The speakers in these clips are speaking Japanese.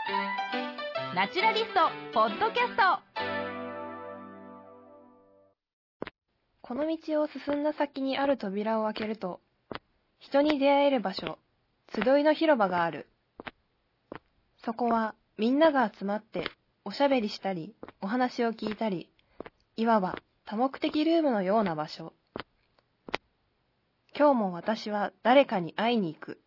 ナチュラリストポッドキャスト。 この道を進んだ先にある扉を開けると、人に出会える場所、集いの広場がある。そこはみんなが集まっておしゃべりしたり、お話を聞いたり、いわば多目的ルームのような場所。今日も私は誰かに会いに行く。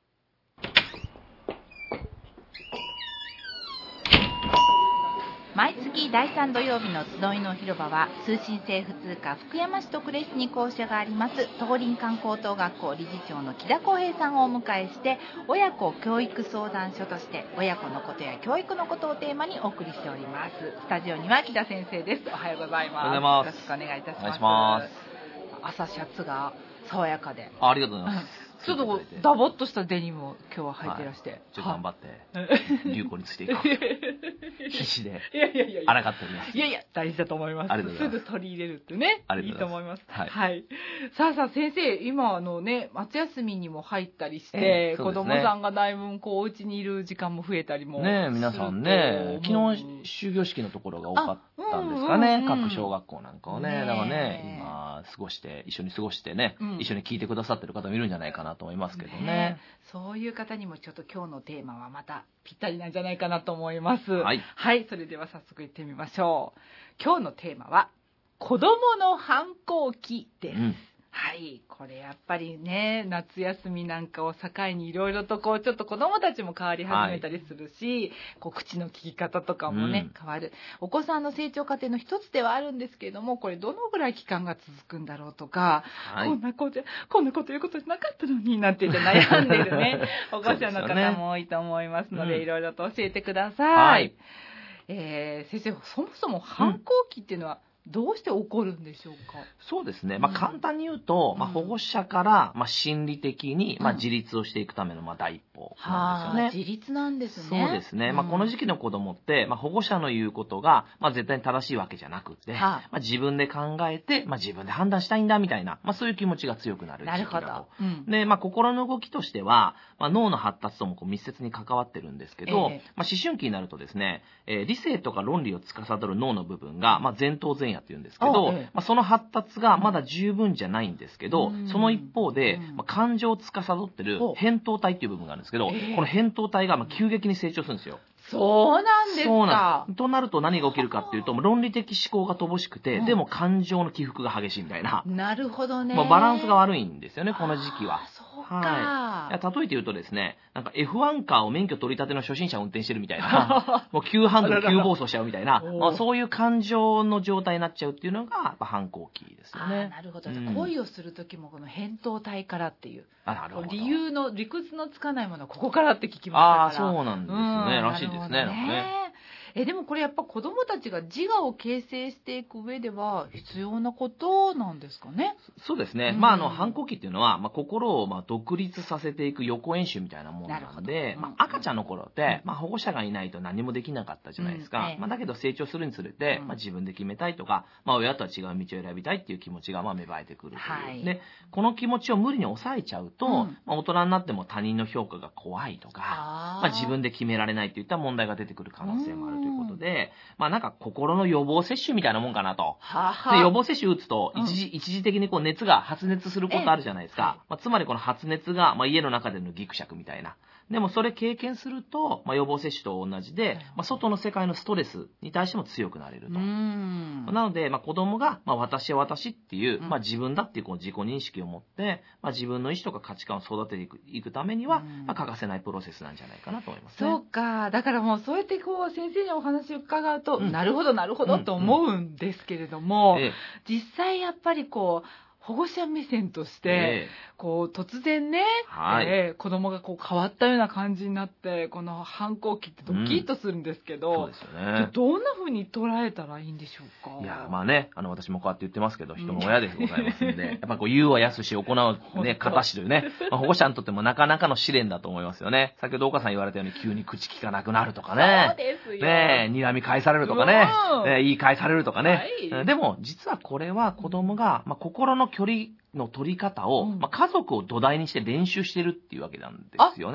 毎月第3土曜日の集いの広場は、通信制普通科福山市特例市に校舎があります東林間高等学校理事長の木田光平さんをお迎えして、親子教育相談所として親子のことや教育のことをテーマにお送りしております。スタジオには木田先生です。おはようございます。 おはようございます。 よろしくお願いいたします。 お願いします。 朝シャツが爽やかで、 ありがとうございます。 ちょっとダボっとしたデニムを今日は履いてらして、 ちょっと頑張って流行についていこう必死であらかっております。 いやいや大事だと思います。すぐ取り入れるってね、いいと思います。はい、さあ先生、今夏休みにも入ったりして、子供さんがだいぶお家にいる時間も増えたりもね、皆さんね、昨日終業式のところが多かったんですかね、各小学校なんかはね。だからね、今一緒に過ごしてね、一緒に聞いてくださってる方もいるんじゃないかなと思いますけどね。 そういう方にもちょっと今日のテーマはまたぴったりなんじゃないかなと思います。はい、それでは早速行ってみましょう。今日のテーマは子どもの反抗期です。はい、これやっぱりね、夏休みなんかを境にいろいろとちょっと子どもたちも変わり始めたりするし、口の利き方とかもね、変わる。お子さんの成長過程の一つではあるんですけれども、これどのぐらい期間が続くんだろうとか、こんなこと言うことじゃなかったのになんて悩んでるねお子さんの方も多いと思いますので、いろいろと教えてください。先生、そもそも反抗期っていうのはどうして起こるんでしょうか。 そうですね、簡単に言うと、保護者から、心理的に、自立をしていくための、第一歩なんですよね。 自立なんですね。 そうですね、この時期の子供って、保護者の言うことが、絶対に正しいわけじゃなくて、自分で考えて、自分で判断したいんだみたいな、そういう気持ちが強くなる時期だと。なるほど。で、心の動きとしては、脳の発達とも密接に関わってるんですけど、思春期になるとですね、理性とか論理を司る脳の部分が、前頭前野っていうんですけど、その発達がまだ十分じゃないんですけど、その一方で、感情を司ってる扁桃体っていう部分があるんですけど、この扁桃体が急激に成長するんですよ。 そうなんですか。そうなんです。 となると何が起きるかっていうと、論理的思考が乏しくて、でも感情の起伏が激しいみたいな。 なるほどね。 バランスが悪いんですよね、この時期は。 そうか。 例えて言うとですね、F1 カーを免許取り立ての初心者を運転してるみたいな、もう急ハンドル急暴走しちゃうみたいな、そういう感情の状態になっちゃうっていうのが、やっぱ反抗期ですよね。 なるほど。恋をする時もこの扁桃体からっていう。 なるほど。 理屈のつかないものはここからって聞きましたから。 そうなんですね。らしいですね。 でもこれやっぱ子どもたちが自我を形成していく上では必要なことなんですかね。 そうですね。反抗期っていうのは、心を独立させていく予行演習みたいなものなので、赤ちゃんの頃って、保護者がいないと何もできなかったじゃないですか。だけど成長するにつれて、自分で決めたいとか、親とは違う道を選びたいっていう気持ちが芽生えてくるという。で、この気持ちを無理に抑えちゃうと、大人になっても他人の評価が怖いとか、自分で決められないといった問題が出てくる可能性もあるということで、心の予防接種みたいなもんかなと。で、予防接種打つと一時的に熱が発熱することあるじゃないですか。つまりこの発熱が、家の中でのギクシャクみたいな。でもそれ経験すると、予防接種と同じで、外の世界のストレスに対しても強くなれると。なので、子供が、私は私っていう、自分だっていう自己認識を持って、自分の意思とか価値観を育てていくためには、欠かせないプロセスなんじゃないかなと思いますね。 そうか。だからもうそうやって先生にお話を伺うと、なるほどなるほどと思うんですけれども、実際やっぱり保護者目線として、突然ね、子供が変わったような感じになって、この反抗期ってドキッとするんですけど、 そうですよね。 どんな風に捉えたらいいんでしょうか。 いや、私もこうやって言ってますけど、人の親でございますんで、やっぱ言うはやすし、行うはね、形というね、保護者にとってもなかなかの試練だと思いますよね。先ほど岡さん言われたように、急に口聞かなくなるとかね。 そうですよ。 ね、睨み返されるとかね、言い返されるとかね。でも、実はこれは子供が、心の距離の取り方を、家族を土台にして練習してるっていうわけなんですよね。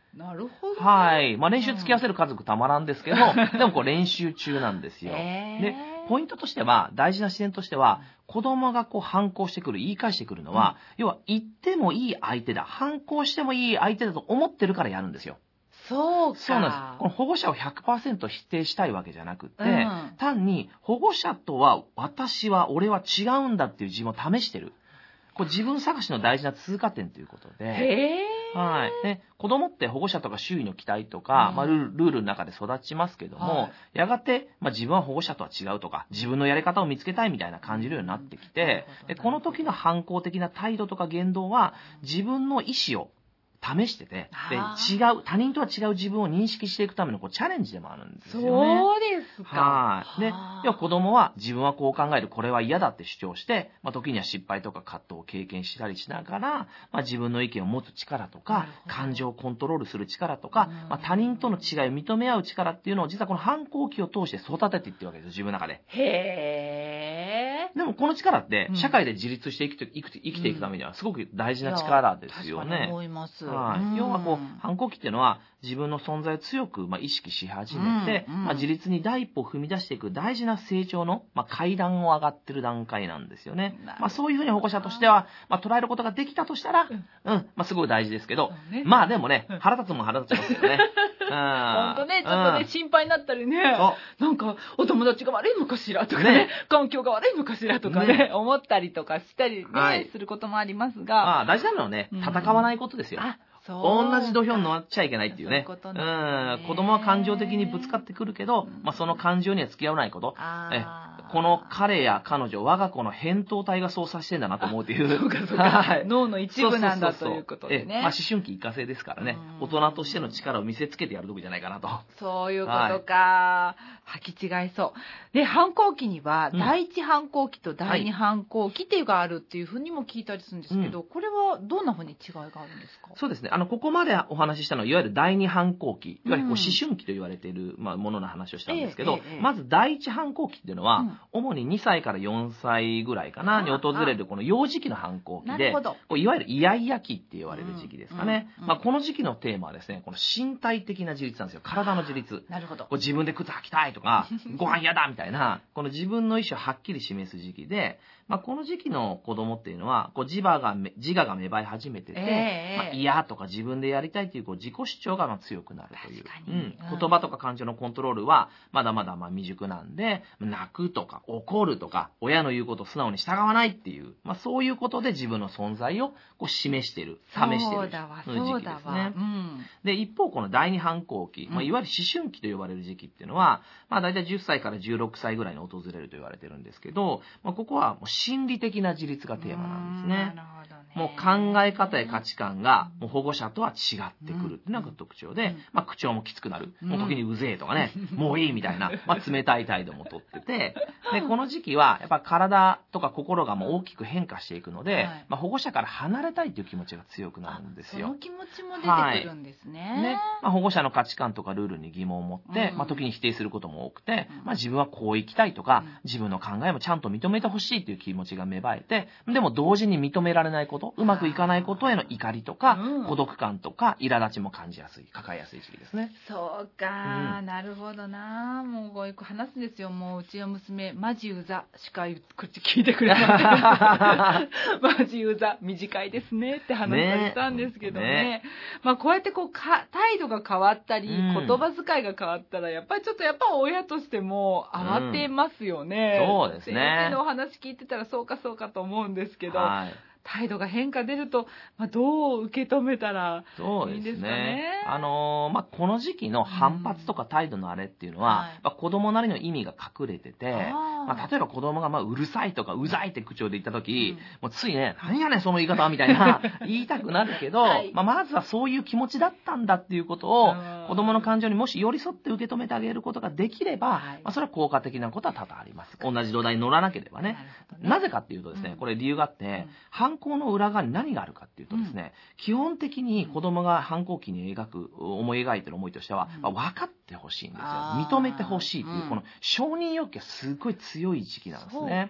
なるほど、 はい。練習付き合わせる家族たまらんですけど、でも練習中なんですよ。で、ポイントとしては、大事な視点としては、子供が反抗してくる、言い返してくるのは、要は言ってもいい相手だ、反抗してもいい相手だと思ってるからやるんですよ。 そうか。 そうなんです。この保護者を 100% 否定したいわけじゃなくて、単に保護者とは俺は違うんだっていう自分を試してる。自分探しの大事な通過点ということで、はい。で、子供って保護者とか周囲の期待とか、ルールの中で育ちますけども、やがて、自分は保護者とは違うとか、自分のやり方を見つけたいみたいな感じるようになってきて、この時の反抗的な態度とか言動は、自分の意思を試してて、他人とは違う自分を認識していくためのチャレンジでもあるんですよね。 そうですか。 はい。で、要は子供は自分はこう考える、これは嫌だって主張して、時には失敗とか葛藤を経験したりしながら、自分の意見を持つ力とか、感情をコントロールする力とか、他人との違いを認め合う力っていうのを実はこの反抗期を通して育てていってるわけですよ、自分の中で。でもこの力って社会で自立して生きていくためにはすごく大事な力ですよね。 確かに思います。 要は反抗期っていうのは自分の存在を強く意識し始めて、自立に第一歩を踏み出していく大事な成長の階段を上がってる段階なんですよね。そういうふうに保護者としては捉えることができたとしたら、すごい大事ですけど、でもね、腹立つも腹立ちますけどね。 本当ね、ちょっとね、心配になったりね、なんかお友達が悪いのかしらとかね、環境が悪いのかしらとかね、思ったりとかしたりね、することもありますが。 大事なのはね、戦わないことですよ。同じ土俵に乗っちゃいけないっていうね。子供は感情的にぶつかってくるけど、その感情には付き合わないこと。この彼や彼女、我が子の扁桃体が操作してんだなと思うっていう。 脳の一部なんだということでね。 思春期一過性ですからね。大人としての力を見せつけてやるとこじゃないかなと。 そういうことか。履き違いそう。で、反抗期には、第一反抗期と第二反抗期っていうのがあるっていうふうにも聞いたりするんですけど、これはどんなふうに違いがあるんですか？ そうですね。ここまでお話ししたのは、いわゆる第二反抗期、いわゆる思春期と言われているものの話をしたんですけど、まず第一反抗期っていうのは、主に2歳から4歳ぐらいかなに訪れるこの幼児期の反抗期で、いわゆるイヤイヤ期って言われる時期ですかね。この時期のテーマはですね、この身体的な自立なんですよ。体の自立。 なるほど。 自分で靴履きたいとか、ご飯嫌だみたいな、この自分の意思をはっきり示す時期で、この時期の子供っていうのは、自我が芽生え始めてて、嫌とか自分でやりたいという自己主張が強くなるという。言葉とか感情のコントロールはまだまだ未熟なんで、泣くとか怒るとか、親の言うことを素直に従わないっていう、そういうことで自分の存在を示してる、試してる時期ですね。で、一方この第二反抗期、いわゆる思春期と呼ばれる時期っていうのは、だいたい10歳から16歳ぐらいに訪れると言われてるんですけど、ここはもう心理的な自立がテーマなんですね。もう考え方や価値観がもう保護者とは違ってくるっていうのが特徴で、口調もきつくなる。もう時にうぜえとかね、もういいみたいな、冷たい態度もとってて、で、この時期はやっぱ体とか心がもう大きく変化していくので、保護者から離れたいっていう気持ちが強くなるんですよ。 その気持ちも出てくるんですね。 保護者の価値観とかルールに疑問を持って、時に否定することも多くて、自分はこう生きたいとか、自分の考えもちゃんと認めてほしいっていう気持ちが芽生えて、でも同時に認められないこと、うまくいかないことへの怒りとか、孤独感とか、苛立ちも感じやすい、抱えやすい時期ですね。 そうか、なるほどな。もうよく話すんですよ。もううちの娘、マジうざしか口聞いてくれない。マジうざ、短いですねって話されたんですけどね。こうやって態度が変わったり、言葉遣いが変わったら、やっぱり親としても慌てますよね。 そうですね。 先生のお話聞いてたらそうかと思うんですけど、態度が変化出ると、どう受け止めたらいいんですかね。 この時期の反発とか態度のあれっていうのは、子供なりの意味が隠れてて、例えば子供がうるさいとかうざいって口調で言った時、もうついね、何やねんその言い方みたいな言いたくなるけど、まずはそういう気持ちだったんだっていうことを、子供の感情にもし寄り添って受け止めてあげることができれば、それは効果的なことは多々あります。同じ土台に乗らなければね。なぜかっていうとですね、これ理由があって、反抗の裏側に何があるかっていうとですね、基本的に子供が反抗期に思い描いてる思いとしては、分かってほしいんですよ。認めてほしいっていう、この承認欲求がすごい強い時期なんですね。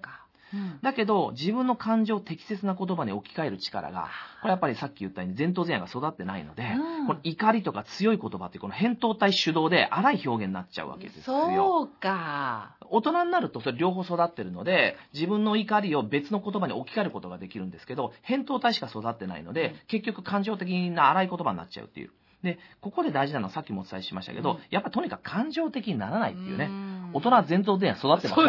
だけど、自分の感情を適切な言葉に置き換える力が、これやっぱりさっき言ったように前頭前野が育ってないので、この怒りとか強い言葉ってこの扁桃体主導で荒い表現になっちゃうわけですよ。 そうか。 大人になるとそれ両方育ってるので、自分の怒りを別の言葉に置き換えることができるんですけど、扁桃体しか育ってないので、結局感情的な荒い言葉になっちゃうっていう。で、ここで大事なのはさっきもお伝えしましたけど、やっぱりとにかく感情的にならないっていうね。大人は前頭前野育ってますから。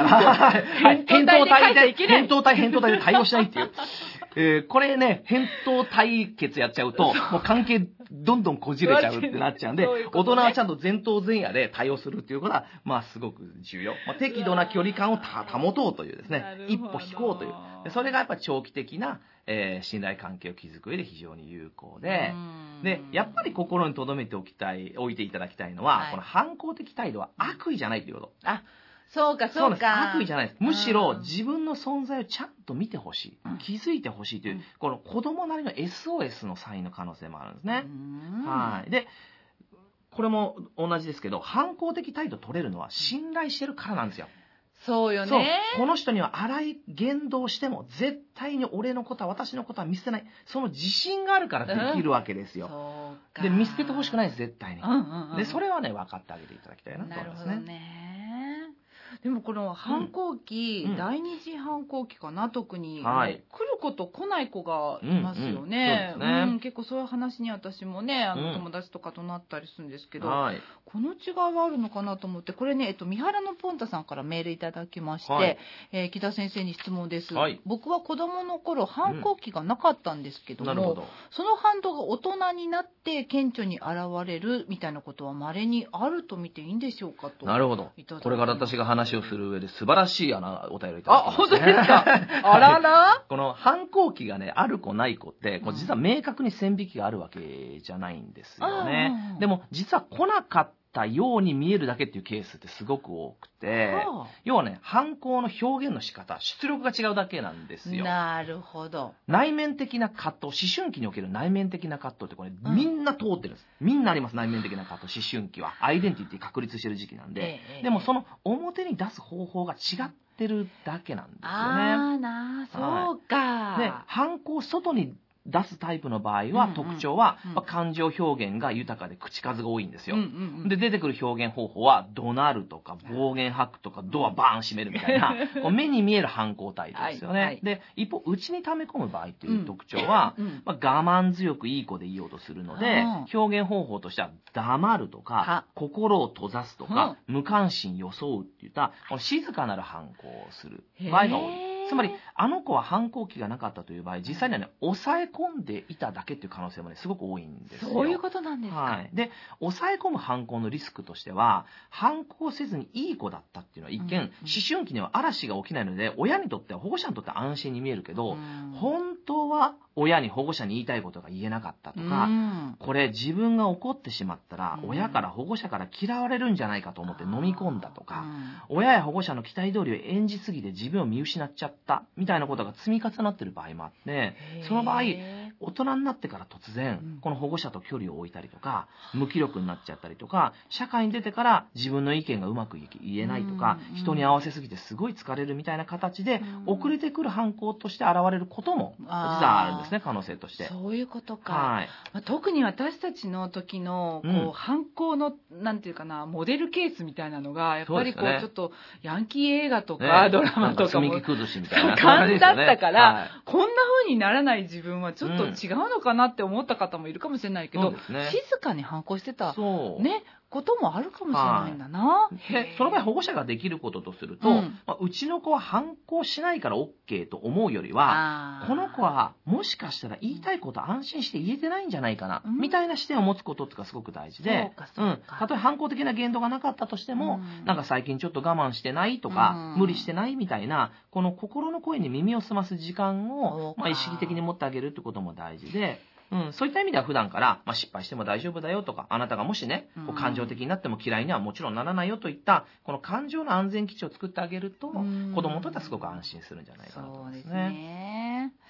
扁桃体で対応しないっていう。これね、扁桃体血やっちゃうと、もう関係どんどんこじれちゃうってなっちゃうんで、大人はちゃんと前頭前野で対応するっていうことは、まあすごく重要。適度な距離感を保とうというですね、一歩引こうという。それがやっぱり長期的な、信頼関係を築く上で非常に有効で、やっぱり心に留めておいていただきたいのは、この反抗的態度は悪意じゃないということ。 そうか。 悪意じゃないです。むしろ自分の存在をちゃんと見てほしい。気づいてほしいという、この子供なりの SOS のサインの可能性もあるんですね。で、これも同じですけど、反抗的態度を取れるのは信頼してるからなんですよ。 そうよね。 この人には荒い言動をしても絶対に俺のことは私のことは見捨てない、その自信があるからできるわけですよ。で、見捨ててほしくないです、絶対に。で、それはね、分かってあげていただきたいなと思いますね。 なるほどね。でもこの反抗期、第二次反抗期かな、特に、来る子と来ない子がいますよね。結構そういう話に私もね、友達とかとなったりするんですけど、この違いはあるのかなと思って、これね、三原のポンタさんからメールいただきまして、木田先生に質問です。僕は子供の頃反抗期がなかったんですけども、その反動が大人になって顕著に現れるみたいなことは稀にあると見ていいんでしょうかと。 なるほど。これから私が話をする上で素晴らしいお便りいただきました。 本当ですか。あらら。 この反抗期がね、ある子ない子って、実は明確に線引きがあるわけじゃないんですよね。でも実は来なかったように見えるだけっていうケースってすごく多くて、要はね、反抗の表現の仕方、出力が違うだけなんですよ。 なるほど。 内面的な葛藤、思春期における内面的な葛藤ってこれ、みんな通ってるんです。みんなあります、内面的な葛藤、思春期は。アイデンティティ確立してる時期なんで。でもその表に出す方法が違ってるだけなんですよね。 そうか。 で、反抗を外に出すタイプの場合は、特徴は、感情表現が豊かで口数が多いんですよ。で、出てくる表現方法は、怒鳴るとか、暴言吐くとか、ドアバーン閉めるみたいな、目に見える反抗態度ですよね。で、一方、内に溜め込む場合という特徴は、我慢強くいい子でいようとするので、表現方法としては、黙るとか、心を閉ざすとか、無関心装うっていった、静かなる反抗をする場合が多い。つまり、あの子は反抗期がなかったという場合、実際にはね、抑え込んでいただけっていう可能性もね、すごく多いんですよ。 そういうことなんですか。 で、抑え込む反抗のリスクとしては、反抗せずにいい子だったっていうのは一見、思春期には嵐が起きないので、親にとっては保護者にとっては安心に見えるけど、本当は親に保護者に言いたいことが言えなかったとか、これ自分が怒ってしまったら、親から保護者から嫌われるんじゃないかと思って飲み込んだとか、親や保護者の期待通りを演じすぎて自分を見失っちゃったみたいなことが積み重なってる場合もあって、その場合、大人になってから突然、この保護者と距離を置いたりとか、無気力になっちゃったりとか、社会に出てから自分の意見がうまく言えないとか、人に合わせすぎてすごい疲れるみたいな形で、遅れてくる反抗として現れることも、実はあるんですね、可能性として。 そういうことか。特に私たちの時の、反抗の、なんていうかな、モデルケースみたいなのが、やっぱりちょっと、ヤンキー映画とか、ドラマとかも、 崩しみたいな感じだったから、こんな風にならない自分はちょっと違うのかなって思った方もいるかもしれないけど、静かに反抗してた、ね、こともあるかもしれないんだな。 その場合保護者ができることとすると、うちの子は反抗しないから OK と思うよりは、この子はもしかしたら言いたいこと安心して言えてないんじゃないかな、みたいな視点を持つことってがすごく大事で、たとえ反抗的な言動がなかったとしても、なんか最近ちょっと我慢してないとか、無理してないみたいな、この心の声に耳を澄ます時間を、意識的に持ってあげるってことも大事で、そういった意味では普段から、失敗しても大丈夫だよとか、あなたがもしね、感情的になっても嫌いにはもちろんならないよといった、この感情の安全基地を作ってあげると、子供にとってはすごく安心するんじゃないかなと思いますね。 そうですね。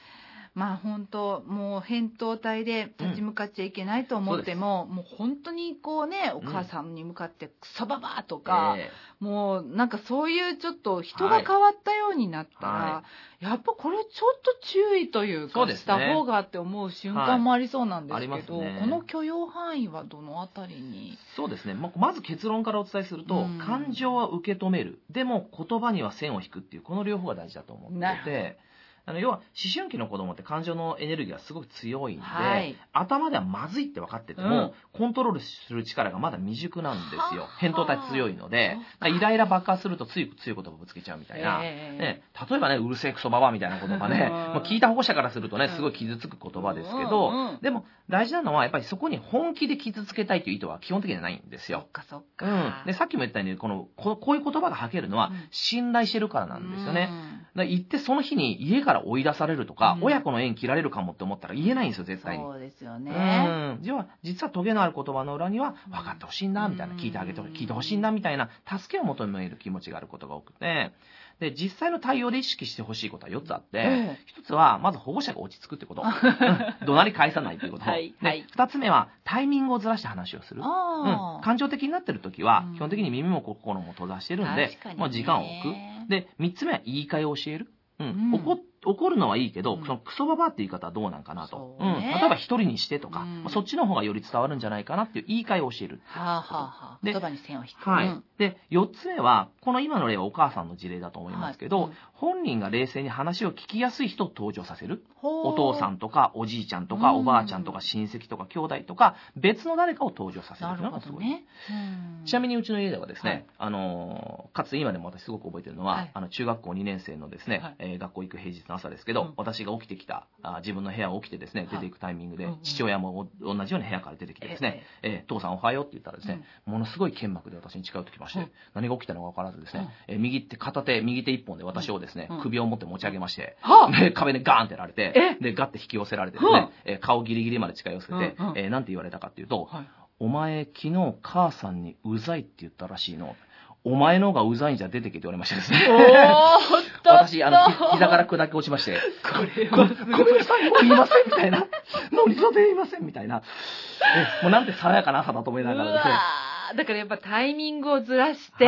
まあ本当もう扁桃体で立ち向かっちゃいけないと思っても、もう本当にこうね、お母さんに向かってクソババアとか、もうなんかそういうちょっと人が変わったようになったら、やっぱこれちょっと注意というかした方がって思う瞬間もありそうなんですけど、この許容範囲はどのあたりに？ そうですね、まず結論からお伝えすると、感情は受け止める、でも言葉には線を引くっていうこの両方が大事だと思ってて、要は思春期の子供って感情のエネルギーがすごく強いんで、頭ではまずいって分かってても、コントロールする力がまだ未熟なんですよ。扁桃体強いので、イライラ爆発するとつい強い言葉ぶつけちゃうみたいな、例えばね、うるせえクソババアみたいな言葉ね、聞いた保護者からするとね、すごい傷つく言葉ですけど、でも大事なのはやっぱりそこに本気で傷つけたいという意図は基本的にはないんですよ。で、さっきも言ったようにこういう言葉が吐けるのは信頼してるからなんですよね。だから言ってその日に家から追い出されるとか、親子の縁切られるかもって思ったら言えないんですよ、絶対に。 そうですよね。 実はトゲのある言葉の裏には分かってほしいんだみたいな、聞いてほしいんだみたいな助けを求める気持ちがあることが多くて、で実際の対応で意識してほしいことは4つあって、1つはまず保護者が落ち着くってこと、怒鳴り返さないっていうこと、で2つ目はタイミングをずらして話をする、感情的になってる時は基本的に耳も心も閉ざしてるんで、時間を置く。で3つ目は言い換えを教える。怒るのはいいけど、そのクソババアって言い方はどうなんかなと。例えば一人にしてとか、そっちの方がより伝わるんじゃないかなっていう言い換えを教える。 言葉に線を引く。 で、4つ目は、この今の例はお母さんの事例だと思いますけど、本人が冷静に話を聞きやすい人を登場させる。お父さんとかおじいちゃんとかおばあちゃんとか親戚とか兄弟とか別の誰かを登場させるのがすごい。ちなみにうちの家ではですね、かつ今でも私すごく覚えてるのは、中学校2年生のですね、学校行く平日の朝ですけど、私が起きてきた、自分の部屋を起きてですね、出ていくタイミングで、父親も同じように部屋から出てきてですね、父さんおはようって言ったらですね、ものすごい剣幕で私に近寄ってきまして、何が起きたのか分からずですね、右手一本で私をですね、首を持って持ち上げまして、壁でガーンってやられて、でガッて引き寄せられてですね、顔ギリギリまで近寄せて、なんて言われたかっていうと、お前昨日母さんにうざいって言ったらしいの。お前の方がうざいんじゃ出てけって言われましたですね。私、膝から砕け落ちまして、ごめんなさい、もう言いませんみたいな。もう二度と言いませんみたいな。もうなんて爽やかな朝だと思いながらですね。 だからやっぱタイミングをずらして、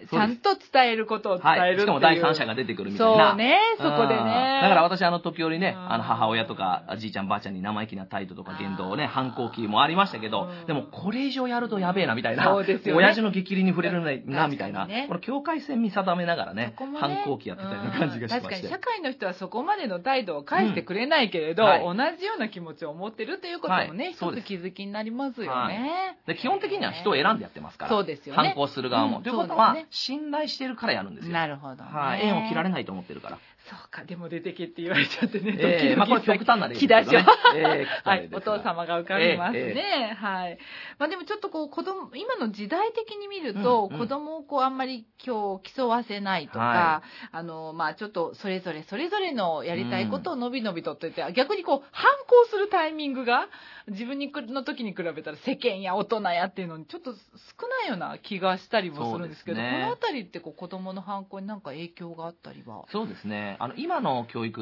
ちゃんと伝えることを伝えるっていう。 しかも第三者が出てくるみたいな。 そうね、そこでね。 だから私時折ね、母親とかじいちゃんばあちゃんに生意気な態度とか言動をね、反抗期もありましたけど、でもこれ以上やるとやべえなみたいな。親父の激励に触れるなみたいな。この境界線見定めながらね、反抗期やってたような感じがしまして。 確かに社会の人はそこまでの態度を返してくれないけれど、同じような気持ちを持ってるということもね、一つ気づきになりますよね。 基本的には人を選んでやってますから。 そうですよね。 反抗する側も。ということは、信頼してるからやるんですよ。 なるほど。 縁を切られないと思ってるから。 そうか、でも出てけって言われちゃってね。 これ極端な例ですけどね。はい、お父様が浮かびますね。はい。でもちょっとこう今の時代的に見ると、子供をあんまり競わせないとか、ちょっとそれぞれのやりたいことをのびのびとってて、逆に反抗するタイミングが自分の時に比べたら世間や大人やっていうのにちょっと少ないような気がしたりもするんですけど、このあたりって子供の反抗に何か影響があったりは？ そうですね。今の教育って、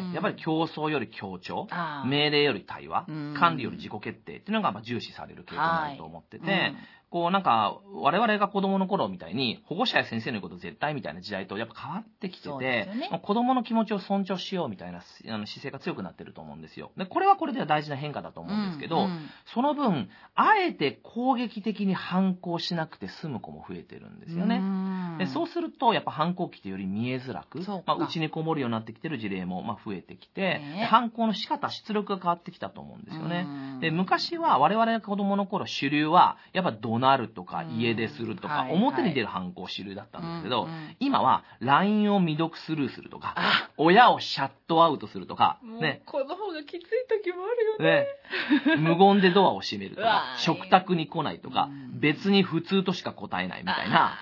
やっぱり競争より協調、命令より対話、管理より自己決定っていうのが重視される傾向にあると思ってて、我々が子供の頃みたいに保護者や先生の言うこと絶対みたいな時代とやっぱ変わってきてて、子供の気持ちを尊重しようみたいな姿勢が強くなってると思うんですよ。でこれはこれでは大事な変化だと思うんですけど、その分あえて攻撃的に反抗しなくて済む子も増えてるんですよね。でそうするとやっぱ反抗期ってより見えづらく、内にこもるようになってきてる事例も増えてきて、反抗の仕方出力が変わってきたと思うんですよね。で昔は我々が子供の頃主流はやっぱ怒鳴るとか家出するとか表に出る反抗主流だったんですけど、今は LINE を未読スルーするとか、親をシャットアウトするとか、ね、 この方がきつい時もあるよね。 無言でドアを閉めるとか、食卓に来ないとか、別に普通としか答えないみたいな。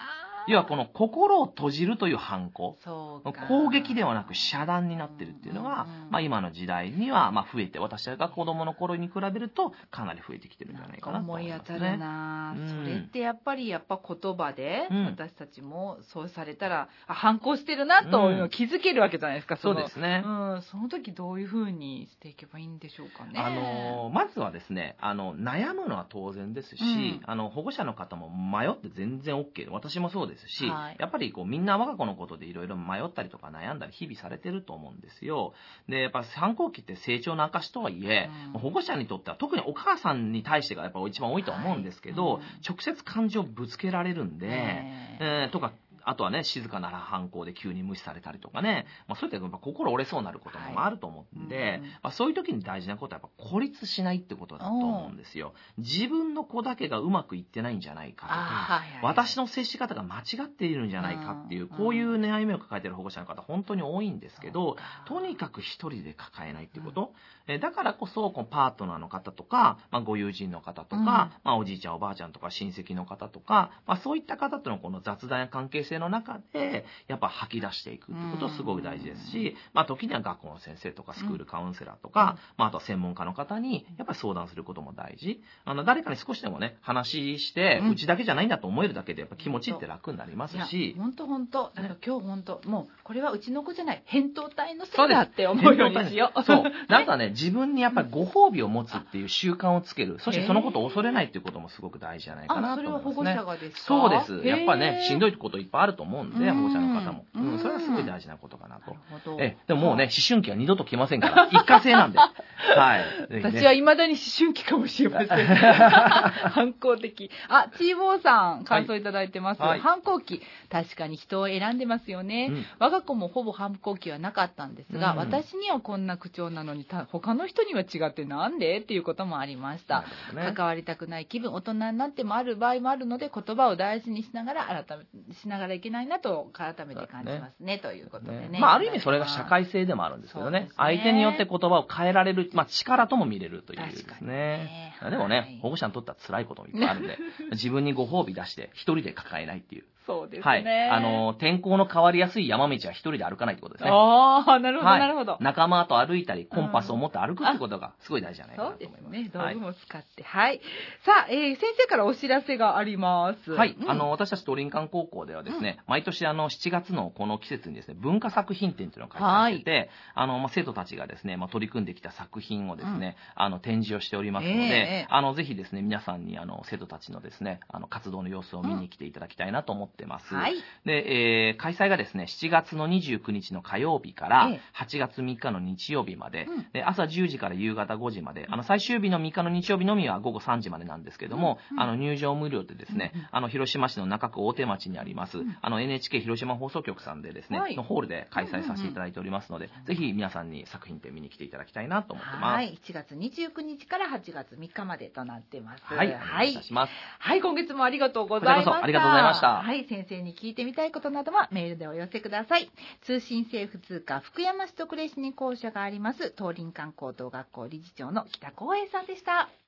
要はこの心を閉じるという反抗。攻撃ではなく遮断になってるっていうのが、今の時代には増えて、私が子供の頃に比べるとかなり増えてきてるんじゃないかなと思いますね。 思い当たるな。それってやっぱ言葉で、私たちもそうされたら、反抗してるなと気づけるわけじゃないですか。 そうですね。 その時どういうふうにしていけばいいんでしょうかね。 まずはですね、悩むのは当然ですし、保護者の方も迷って全然 OK で、私もそうですし、やっぱりみんな我が子のことでいろいろ迷ったりとか悩んだり日々されてると思うんですよ。で、やっぱ反抗期って成長の証とはいえ、保護者にとっては特にお母さんに対してがやっぱ一番多いと思うんですけど、直接感情をぶつけられるんで、とか、あとはね、静かな反抗で急に無視されたりとかね、そういった心折れそうになることもあると思うんで、そういう時に大事なことはやっぱ孤立しないってことだと思うんですよ。自分の子だけがうまくいってないんじゃないかとか、私の接し方が間違っているんじゃないかっていう、こういう悩みを抱えている保護者の方本当に多いんですけど、とにかく一人で抱えないってこと。だからこそ、パートナーの方とか、ご友人の方とか、おじいちゃんおばあちゃんとか親戚の方とか、そういった方とのこの雑談や関係性の中でやっぱ吐き出していくってことはすごく大事ですし、時には学校の先生とかスクールカウンセラーとか、あとは専門家の方にやっぱり相談することも大事。誰かに少しでもね話して、うちだけじゃないんだと思えるだけでやっぱ気持ちって楽になりますし、 本当だから今日本当もうこれはうちの子じゃない扁桃体のせいだって思うようにしよう。 そう。あとはね、自分にやっぱりご褒美を持つっていう習慣をつける。そしてそのことを恐れないっていうこともすごく大事じゃないかなと思いますね。 それは保護者がですか？ そうです。やっぱね、しんどいこといっぱいあると思うんで、保護者の方も。それはすごい大事なことかなと。でももうね、思春期は二度と来ませんから、一過性なんで。はい。 私は未だに思春期かもしれません。反抗的。チーボーさん、感想いただいてます。反抗期。確かに人を選んでますよね。我が子もほぼ反抗期はなかったんですが、私にはこんな口調なのに、他の人には違ってなんでっていうこともありました。関わりたくない気分、大人になってもある場合もあるので、言葉を大事にしながらいけないなと改めて感じますね。ということでね。 ある意味それが社会性でもあるんですけどね。相手によって言葉を変えられる、力とも見れるというですね。でもね、保護者にとっては辛いこともいっぱいあるんで、自分にご褒美出して一人で抱えないっていう。 そうですね。 はい。天候の変わりやすい山道は一人で歩かないってことですね。 なるほど、なるほど。 仲間と歩いたり、コンパスを持って歩くってことがすごい大事じゃないかなと思います。 そうですね。道具も使って。はい。さあ、先生からお知らせがあります。 はい。私たち東林間高校ではですね、毎年7月のこの季節にですね、文化作品展というのを開催してて、生徒たちがですね、取り組んできた作品をですね、展示をしておりますので、ぜひですね、皆さんに生徒たちのですね、活動の様子を見に来ていただきたいなと思ってます。はい。で、開催がですね、7月の29日の火曜日から8月3日の日曜日まで、で朝10時から夕方5時まで、最終日の3日の日曜日のみは午後3時までなんですけども、入場無料でですね、広島市の中区大手町にあります、NHK 広島放送局さんでですね、のホールで開催させていただいておりますので、ぜひ皆さんに作品展見に来ていただきたいなと思ってます。 はい。7月29日から8月3日までとなってます。 はい。お願いいたします。 はい。今月もありがとうございました。 ありがとうございました。 はい。先生に聞いてみたいことなどはメールでお寄せください。通信制普通科福山市特例市に校舎があります東林間高等学校理事長の北光栄さんでした。